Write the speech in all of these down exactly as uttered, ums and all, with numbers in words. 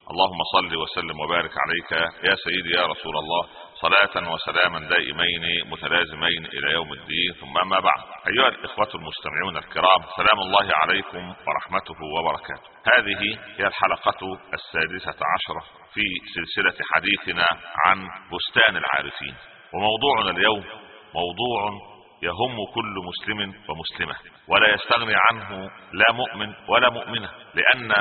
اللهم صل وسلم وبارك عليك يا سيدي يا رسول الله، صلاة وسلاما دائمين متلازمين إلى يوم الدين، ثم ما بعد. أيها الإخوة المستمعون الكرام، سلام الله عليكم ورحمته وبركاته. هذه هي الحلقة السادسة عشرة في سلسلة حديثنا عن بستان العارفين، وموضوعنا اليوم موضوع يهم كل مسلم ومسلمة، ولا يستغني عنه لا مؤمن ولا مؤمنة، لأن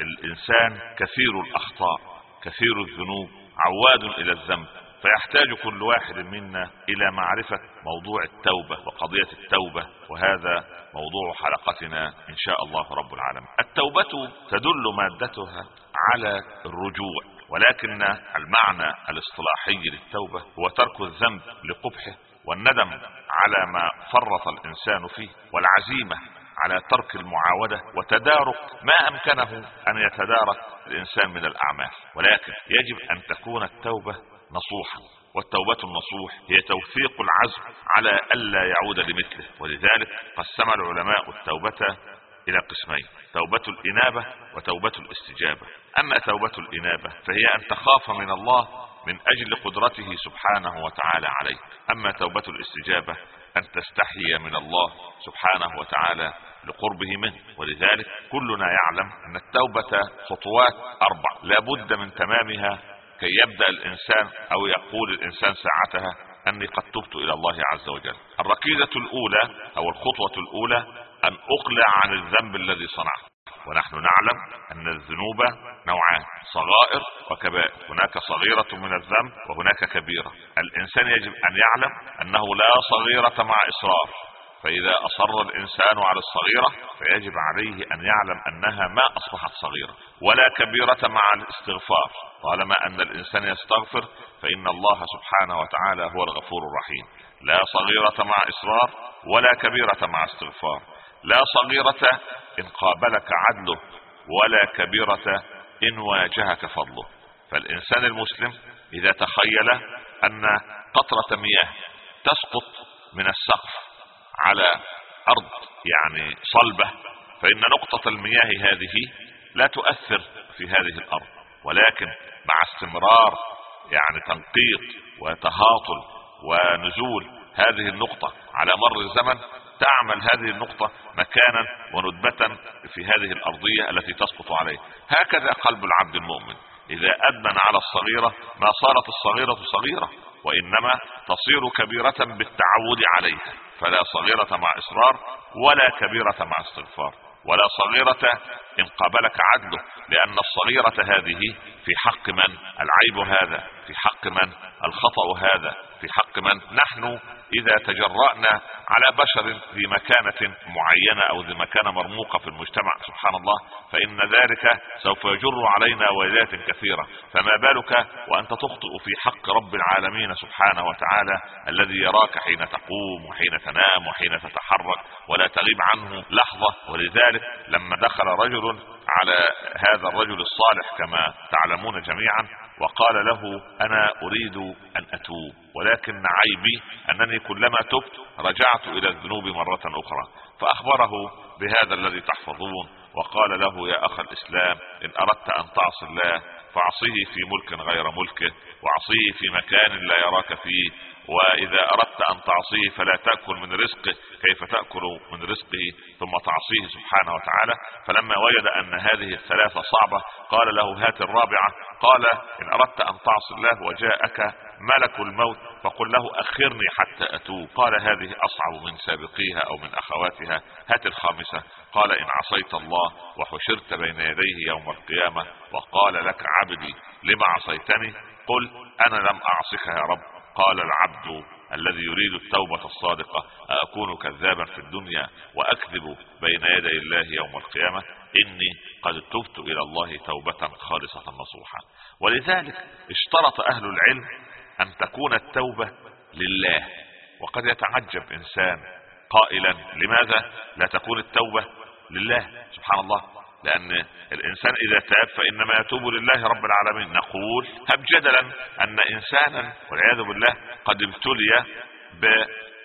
الإنسان كثير الأخطاء كثير الذنوب عواد إلى الذنب، فيحتاج كل واحد منا إلى معرفة موضوع التوبة وقضية التوبة، وهذا موضوع حلقتنا إن شاء الله رب العالمين. التوبة تدل مادتها على الرجوع، ولكن المعنى الاصطلاحي للتوبة هو ترك الذنب لقبحه، والندم على ما فرط الإنسان فيه، والعزيمة على ترك المعاودة وتدارك ما أمكنه أن يتدارك الإنسان من الأعمال. ولكن يجب أن تكون التوبة نصوحا، والتوبة النصوح هي توثيق العزم على ألا يعود لمثله. ولذلك قسم العلماء التوبة إلى قسمين: توبة الإنابة وتوبة الاستجابة. أما توبة الإنابة فهي أن تخاف من الله من أجل قدرته سبحانه وتعالى عليك. أما توبة الاستجابة أن تستحي من الله سبحانه وتعالى لقربه منه. ولذلك كلنا يعلم أن التوبة خطوات أربع لا بد من تمامها كي يبدأ الإنسان أو يقول الإنسان ساعتها أني قد تبت إلى الله عز وجل. الركيزة الأولى أو الخطوة الأولى أن أقلع عن الذنب الذي صنعه. ونحن نعلم أن الذنوب نوعان: صغائر وكبائر. هناك صغيرة من الذنب وهناك كبيرة. الإنسان يجب أن يعلم أنه لا صغيرة مع إصرار، فإذا أصر الإنسان على الصغيرة فيجب عليه أن يعلم أنها ما أصبحت صغيرة، ولا كبيرة مع الاستغفار. طالما أن الإنسان يستغفر فإن الله سبحانه وتعالى هو الغفور الرحيم. لا صغيرة مع إصرار ولا كبيرة مع استغفار. لا صغيرة إن قابلك عدله، ولا كبيرة إن واجهك فضله. فالإنسان المسلم إذا تخيل أن قطرة مياه تسقط من السقف على أرض يعني صلبة، فإن نقطة المياه هذه لا تؤثر في هذه الأرض، ولكن مع استمرار يعني تنقيط وتهاطل ونزول هذه النقطة على مر الزمن تعمل هذه النقطة مكانا وندبة في هذه الأرضية التي تسقط عليه. هكذا قلب العبد المؤمن إذا أدمن على الصغيرة ما صارت الصغيرة صغيرة، وإنما تصير كبيرة بالتعود عليها. فلا صغيرة مع إصرار ولا كبيرة مع استغفار، ولا صغيرة إن قابلك عدله، لأن الصغيرة هذه في حق من؟ العيب هذا في حق من؟ الخطأ هذا في حق من؟ نحن إذا تجرأنا على بشر ذي مكانة معينة أو ذي مكانة مرموقة في المجتمع سبحان الله، فإن ذلك سوف يجر علينا ويلات كثيرة، فما بالك وأنت تخطئ في حق رب العالمين سبحانه وتعالى الذي يراك حين تقوم وحين تنام وحين تتحرك ولا تغيب عنه لحظة. ولذلك لما دخل رجل على هذا الرجل الصالح كما تعلمون جميعا وقال له: أنا أريد أن أتوب، ولكن عيبي أنني كلما تبت رجعت إلى الذنوب مرة أخرى. فأخبره بهذا الذي تحفظون، وقال له: يا أخ الإسلام، إن أردت أن تعصي الله فاعصيه في ملك غير ملكه، وعصيه في مكان لا يراك فيه، وإذا أردت أن تعصيه فلا تأكل من رزقه كيف تأكل من رزقه ثم تعصيه سبحانه وتعالى. فلما وجد أن هذه الثلاثة صعبة قال له: هات الرابعة. قال: إن أردت أن تعصي الله وجاءك ملك الموت فقل له: أخرني حتى أتوب. قال: هذه أصعب من سابقيها أو من أخواتها، هات الخامسة. قال: إن عصيت الله وحشرت بين يديه يوم القيامة وقال لك: عبدي لما عصيتني؟ قل: أنا لم أعصك يا رب. قال العبد الذي يريد التوبة الصادقة: أكون كذابا في الدنيا وأكذب بين يدي الله يوم القيامة؟ إني قد تبت إلى الله توبة خالصة نصوحا. ولذلك اشترط أهل العلم أن تكون التوبة لله. وقد يتعجب إنسان قائلا: لماذا لا تكون التوبة لله؟ سبحان الله، لأن الإنسان إذا تاب فإنما يتوب لله رب العالمين. نقول: هب جدلا أن إنسانا والعياذ بالله قد ابتلي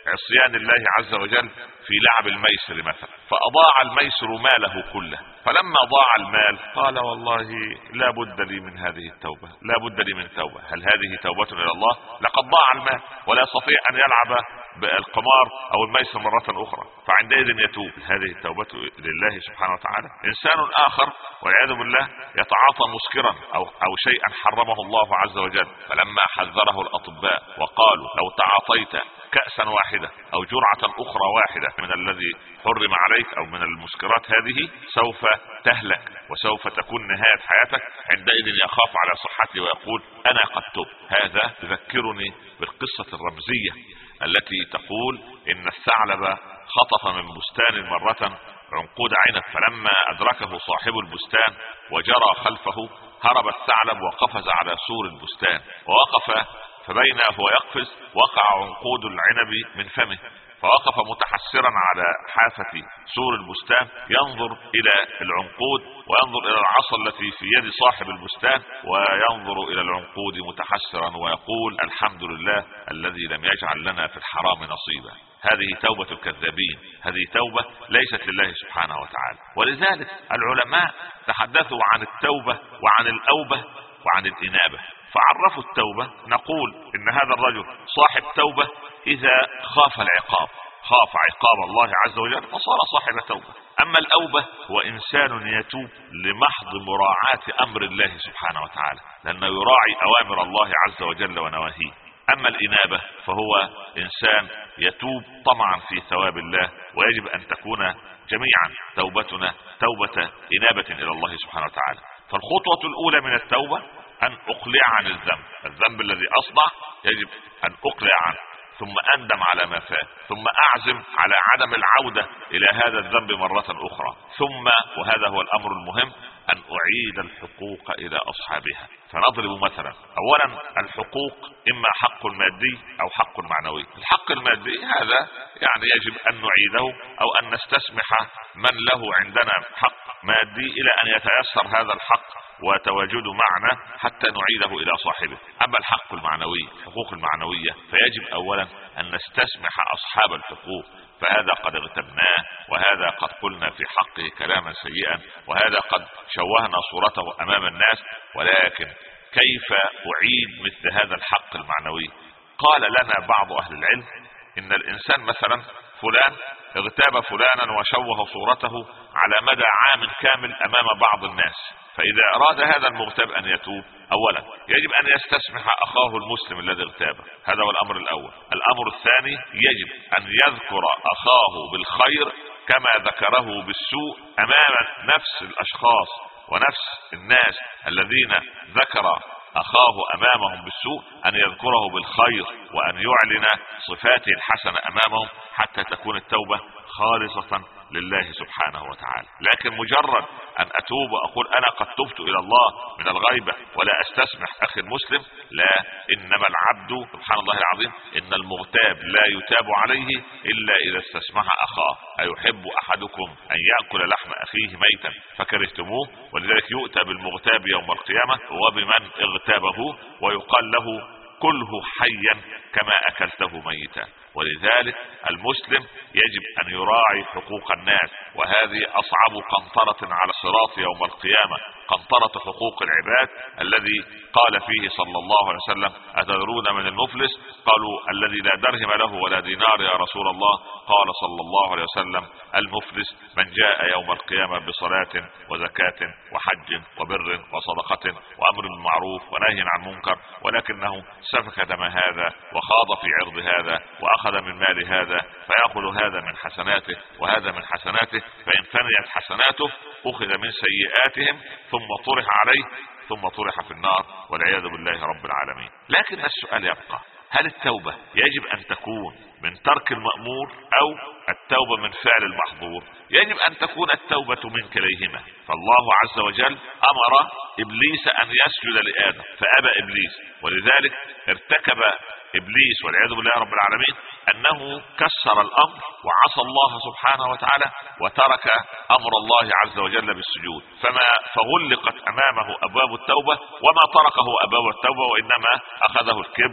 عصيان الله عز وجل في لعب الميسر مثلا، فأضاع الميسر ماله كله، فلما ضاع المال قال والله لا بد لي من هذه التوبة، لا بد لي من توبة. هل هذه توبة إلى الله؟ لقد ضاع المال ولا يستطيع أن يلعب بالقمار أو الميسر مرة أخرى، فعندئذ يتوب. هذه التوبة لله سبحانه وتعالى. إنسان آخر والعياذ بالله يتعاطى مسكرا أو, أو شيئا حرمه الله عز وجل، فلما حذره الأطباء وقالوا لو تعاطيت كأسا واحدة أو جرعة أخرى واحدة من الذي حرم عليك أو من المسكرات هذه سوف تهلك وسوف تكون نهاية حياتك، عندئذ يخاف على صحته ويقول أنا قد تبت. هذا يذكرني بالقصة الرمزية التي تقول إن الثعلب خطف من بستان مرة عنقود عنب، فلما أدركه صاحب البستان وجرى خلفه هرب الثعلب وقفز على سور البستان، ووقف فبين هو يقفز وقع عنقود العنب من فمه، فوقف متحسرا على حافة سور البستان ينظر إلى العنقود وينظر إلى العصا التي في يد صاحب البستان وينظر إلى العنقود متحسرا ويقول الحمد لله الذي لم يجعل لنا في الحرام نصيبا. هذه توبة الكذابين، هذه توبة ليست لله سبحانه وتعالى. ولذلك العلماء تحدثوا عن التوبة وعن الأوبة وعن الإنابة، فعرفوا التوبة. نقول إن هذا الرجل صاحب توبة إذا خاف العقاب، خاف عقاب الله عز وجل فصار صاحب توبة. أما الأوبة هو إنسان يتوب لمحض مراعاة أمر الله سبحانه وتعالى، لأنه يراعي أوامر الله عز وجل ونواهيه. أما الإنابة فهو إنسان يتوب طمعا في ثواب الله، ويجب أن تكون جميعا توبتنا توبة إنابة إلى الله سبحانه وتعالى. فالخطوة الأولى من التوبة أن أقلع عن الذنب، الذنب الذي أصنع يجب أن أقلع عنه، ثم أندم على ما فات، ثم أعزم على عدم العودة إلى هذا الذنب مرة أخرى، ثم وهذا هو الأمر المهم أن أعيد الحقوق إلى أصحابها. فنضرب مثلا، أولا الحقوق إما حق مادي أو حق معنوي. الحق المادي هذا يعني يجب أن نعيده أو أن نستسمح من له عندنا حق مادي إلى أن يتيسر هذا الحق وتواجده معنا حتى نعيده إلى صاحبه. أما الحق المعنوي، الحقوق المعنوية، فيجب أولا أن نستسمح أصحاب الحقوق، فهذا قد اغتبناه، وهذا قد قلنا في حقه كلاما سيئا، وهذا قد شوهنا صورته أمام الناس. ولكن كيف أعيد مثل هذا الحق المعنوي؟ قال لنا بعض أهل العلم إن الإنسان مثلا فلان اغتاب فلانا وشوه صورته على مدى عام كامل أمام بعض الناس، فإذا أراد هذا المغتاب أن يتوب أولا يجب أن يستسمح أخاه المسلم الذي اغتابه، هذا هو الأمر الأول. الأمر الثاني يجب أن يذكر أخاه بالخير كما ذكره بالسوء أمام نفس الأشخاص ونفس الناس الذين ذكر أخاه أمامهم بالسوء، أن يذكره بالخير وأن يعلن صفاته الحسنة أمامهم حتى تكون التوبة خالصة لله سبحانه وتعالى. لكن مجرد أن أتوب وأقول أنا قد تبت إلى الله من الغيبة ولا أستسمح أخي المسلم، لا، إنما العبد سبحان الله العظيم إن المغتاب لا يتاب عليه إلا إذا استسمح أخاه. أيحب أحدكم أن يأكل لحم أخيه ميتا فكرهتموه؟ ولذلك يؤتى بالمغتاب يوم القيامة وبمن اغتابه ويقال له كله حيا كما أكلته ميتا. ولذلك المسلم يجب أن يراعي حقوق الناس، وهذه أصعب قنطرة على الصراط يوم القيامة، قنطرة حقوق العباد الذي قال فيه صلى الله عليه وسلم أتدرون من المفلس؟ قالوا الذي لا درهم له ولا دينار يا رسول الله. قال صلى الله عليه وسلم المفلس من جاء يوم القيامة بصلاة وزكاة وحج وبر وصدقة وأمر بالمعروف ونهي عن منكر، ولكنه سفك دم هذا وخاض في عرض هذا وأخذ من مال هذا، فيأخذ هذا من حسناته وهذا من حسناته، فإن فنيت حسناته أخذ من سيئاتهم ثم طرح عليه ثم طرح في النار والعياذ بالله رب العالمين. لكن السؤال يبقى، هل التوبة يجب أن تكون من ترك المأمور أو التوبة من فعل المحظور؟ يجب أن تكون التوبة من كليهما. فالله عز وجل أمر إبليس أن يسجد لآدم فأبى إبليس، ولذلك ارتكب إبليس والعياذ بالله رب العالمين أنه كسر الأمر وعصى الله سبحانه وتعالى وترك أمر الله عز وجل بالسجود، فما فغلقت أمامه أبواب التوبة وما طرقه أبواب التوبة، وإنما أخذه الكبر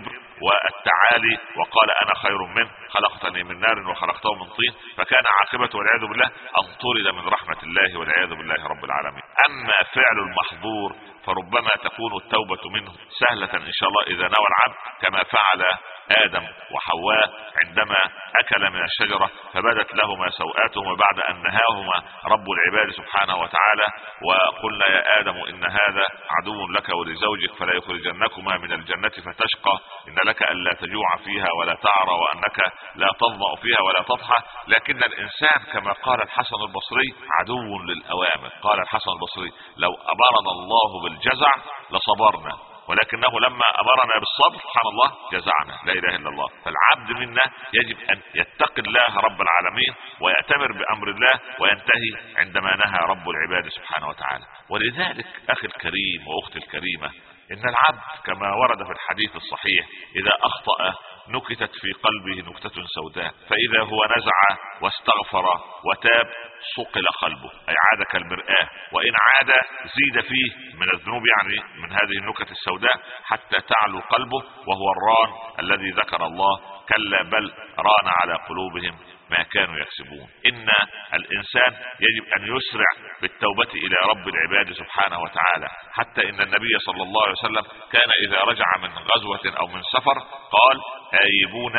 والتعالي وقال انا خير منه خلقتني من نار وخلقته من طين، فكان عاقبته والعياذ بالله ان طرد من رحمة الله والعياذ بالله رب العالمين. اما فعل المحظور فربما تكون التوبة منه سهلة ان شاء الله اذا نوى العبد، كما فعل آدم وحواء عندما أكل من الشجرة فبدت لهما سوآتهما بعد أن نهاهما رب العباد سبحانه وتعالى، وقلنا يا آدم إن هذا عدو لك ولزوجك فلا يخرجنكما من الجنة فتشقى، إن لك ألا تجوع فيها ولا تعرى وأنك لا تظمأ فيها ولا تضحى. لكن الإنسان كما قال الحسن البصري عدو للأوامر. قال الحسن البصري لو أمرنا الله بالجزع لصبرنا، ولكنه لما أمرنا بالصبر سبحان الله جزعنا. لا إله إلا الله. فالعبد منا يجب أن يتقي الله رب العالمين ويأتمر بأمر الله وينتهي عندما نهى رب العباد سبحانه وتعالى. ولذلك أخي الكريم وأختي الكريمة، إن العبد كما ورد في الحديث الصحيح إذا أخطأ نكتت في قلبه نكتة سوداء، فإذا هو نزع واستغفر وتاب صقل قلبه، أي عاد كالمرآة، وإن عاد زيد فيه من الذنوب يعني من هذه النكت السوداء حتى تعلو قلبه، وهو الران الذي ذكر الله كلا بل ران على قلوبهم ما كانوا يكسبون. إن الإنسان يجب أن يسرع بالتوبة إلى رب العباد سبحانه وتعالى، حتى إن النبي صلى الله عليه وسلم كان إذا رجع من غزوة أو من سفر قال آيبون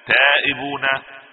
تائبون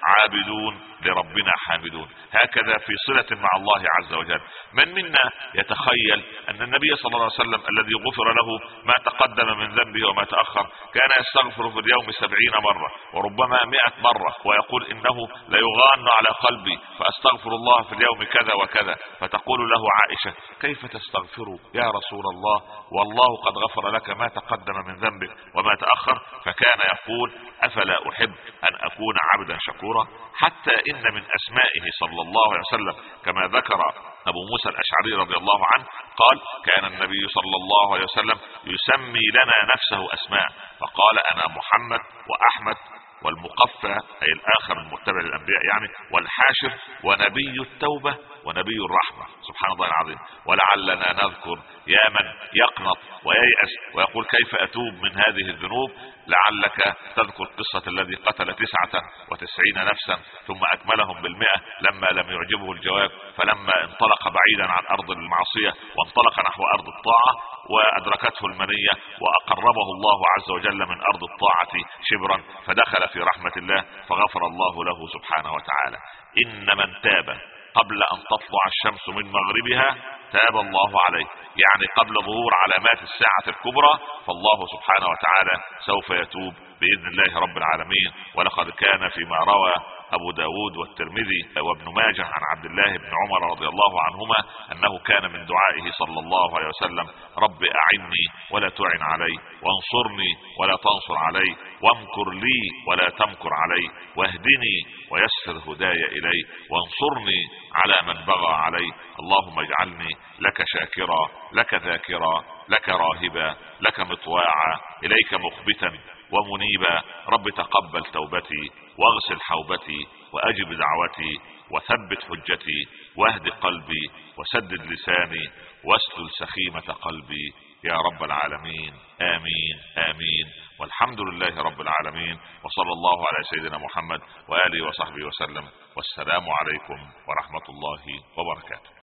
عابدون لربنا حامدون، هكذا في صلة مع الله عز وجل. من منا يتخيل أن النبي صلى الله عليه وسلم الذي غفر له ما تقدم من ذنبه وما تأخر كان يستغفر في اليوم سبعين مرة وربما مئة مرة، ويقول إنه ليغان على قلبي فأستغفر الله في اليوم كذا وكذا، فتقول له عائشة كيف تستغفر يا رسول الله والله قد غفر لك ما تقدم من ذنبك وما تأخر؟ فكان يقول أفلا أحب أن أكون عبدا شكورا. حتى إن من أسمائه صلى الله عليه وسلم كما ذكر أبو موسى الأشعري رضي الله عنه قال كان النبي صلى الله عليه وسلم يسمي لنا نفسه أسماء، فقال أنا محمد وأحمد والمقفى أي الآخر المتبع للأنبياء يعني، والحاشر ونبي التوبة ونبي الرحمة. سبحان الله العظيم. ولعلنا نذكر يا من يقنط وييأس ويقول كيف أتوب من هذه الذنوب، لعلك تذكر قصة الذي قتل تسعة وتسعين نفسا ثم أكملهم بالمئة لما لم يعجبه الجواب، فلما انطلق بعيدا عن أرض المعصية وانطلق نحو أرض الطاعة وأدركته المنية وأقربه الله عز وجل من أرض الطاعة شبرا فدخل في رحمة الله فغفر الله له سبحانه وتعالى. إن من تاب قبل أن تطلع الشمس من مغربها تاب الله عليه، يعني قبل ظهور علامات الساعة الكبرى، فالله سبحانه وتعالى سوف يتوب بإذن الله رب العالمين. ولقد كان فيما روى أبو داود والترمذي وابن ماجه عن عبد الله بن عمر رضي الله عنهما أنه كان من دعائه صلى الله عليه وسلم رب أعني ولا تعن علي، وانصرني ولا تنصر علي، وامكر لي ولا تمكر علي، واهدني ويسر هداي إلي، وانصرني على من بغى علي. اللهم اجعلني لك شاكرا لك ذاكرا لك راهبا لك مطواعا إليك مخبتا ومنيبا. رب تقبل توبتي واغسل حوبتي وأجب دعوتي وثبت حجتي واهد قلبي وسدد لساني واسلل سخيمة قلبي يا رب العالمين. آمين آمين. والحمد لله رب العالمين، وصلى الله على سيدنا محمد وآله وصحبه وسلم، والسلام عليكم ورحمة الله وبركاته.